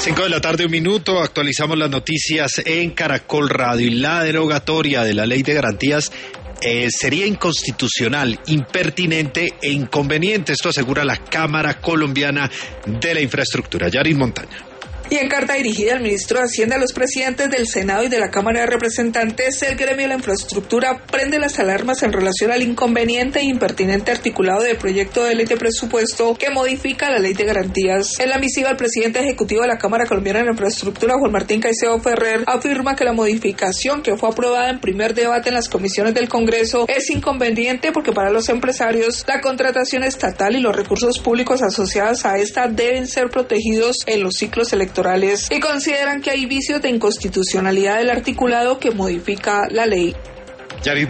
5 de la tarde, 1 minuto, actualizamos las noticias en Caracol Radio. Y la derogatoria de la Ley de Garantías sería inconstitucional, impertinente e inconveniente. Esto asegura la Cámara Colombiana de la Infraestructura. Yarin Montaña. Y en carta dirigida al ministro de Hacienda, a los presidentes del Senado y de la Cámara de Representantes, el gremio de la infraestructura prende las alarmas en relación al inconveniente e impertinente articulado del proyecto de ley de presupuesto que modifica la ley de garantías. En la misiva, el presidente ejecutivo de la Cámara Colombiana de la Infraestructura, Juan Martín Caicedo Ferrer, afirma que la modificación que fue aprobada en primer debate en las comisiones del Congreso es inconveniente porque para los empresarios la contratación estatal y los recursos públicos asociados a esta deben ser protegidos en los ciclos electorales y consideran que hay vicios de inconstitucionalidad del articulado que modifica la ley.